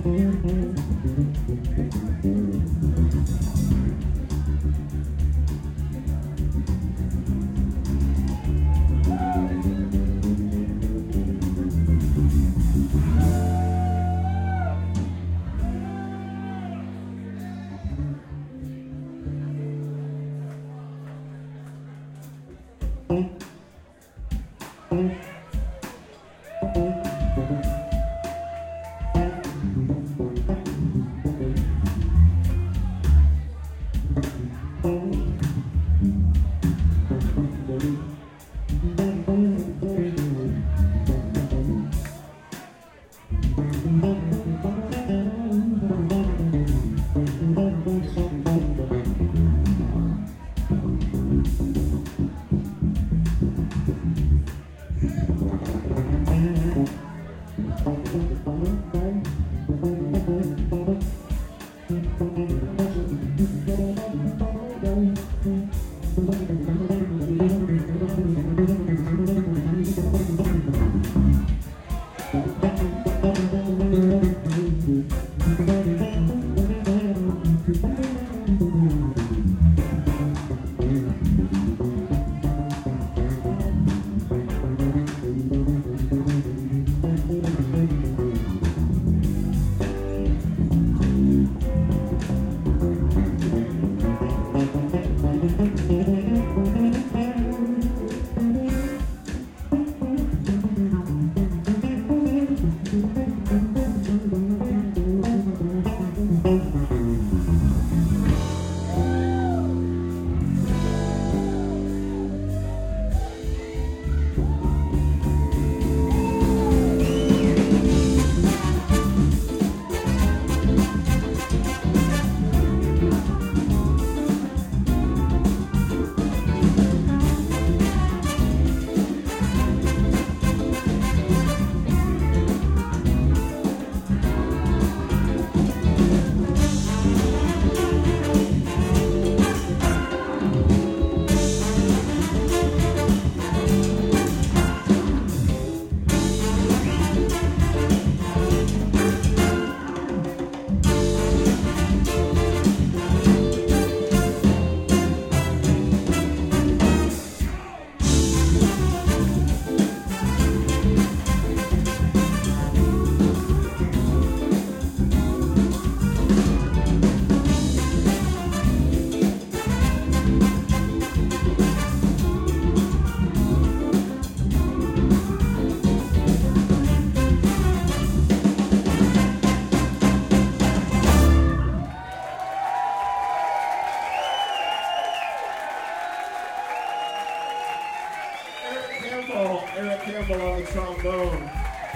Trombone.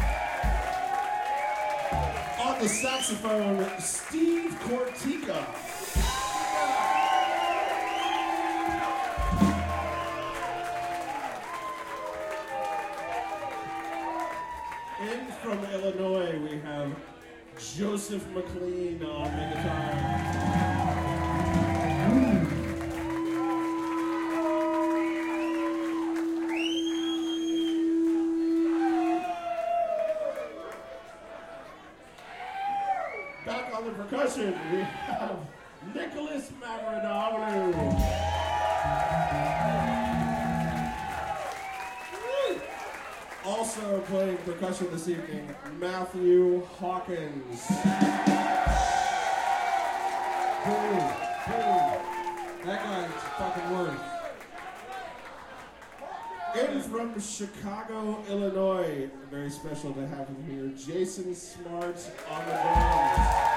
On the saxophone, Steve Cortica. In from Illinois, we have Joseph McLean on the guitar. Back on the percussion, we have Nicholas Mavrodoglou. Also playing percussion this evening, Matthew Hawkins. That guy's fucking worth. In from Chicago, Illinois, very special to have him here, Jason Smart on the drums.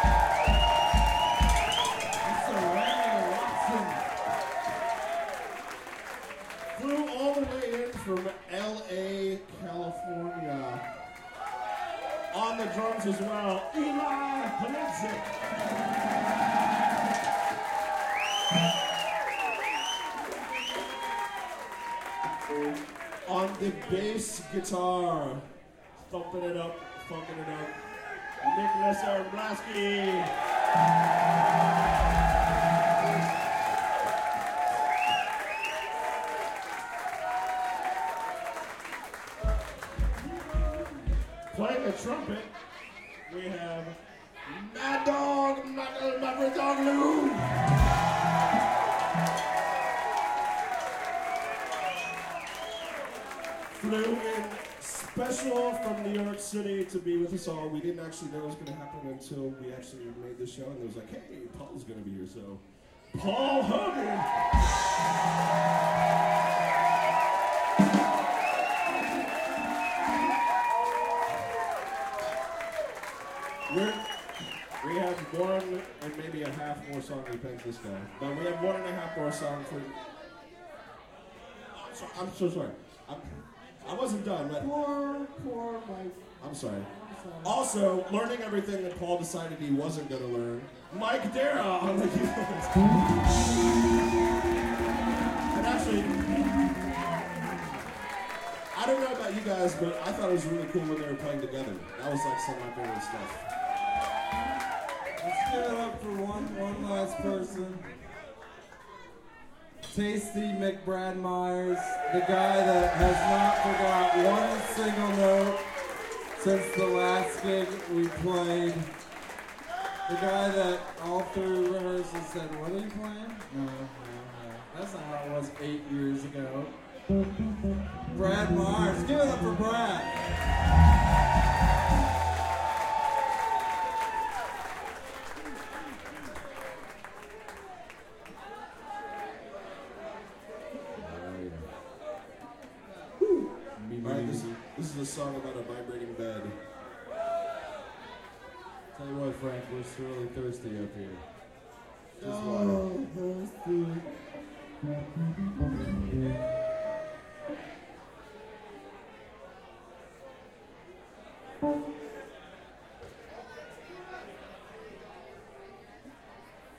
Flew all the way in from LA, California. On the drums as well, Eli Politzik. On the bass guitar, thumping it up, funking it up, Nicholas Arblaski. Playing the trumpet, we have Mad Dog, Maverick Dog Lou. Flew in special from New York City to be with us all. We didn't actually know it was going to happen until we actually made the show, and it was like, hey, Paul's going to be here, so Paul Hogan. We have one and maybe a half more song to thank this guy. But we have 1.5 more songs for. I'm so sorry. I wasn't done. But poor Mike. I'm sorry. Also, learning everything that Paul decided he wasn't going to learn. Mike Dara on the keyboards. And actually, I don't know about you guys, but I thought it was really cool when they were playing together. That was like some of my favorite stuff. Let's give it up for one last person. Tasty McBrad Myers, the guy that has not forgot one single note since the last gig we played. The guy that all through rehearsal said, "What are you playing?" No. That's not how it was 8 years ago. Brad Myers, give it up for Brad. Alright, this is a song about a vibrating bed. Tell you what, Frank, we're really thirsty up here. Just water.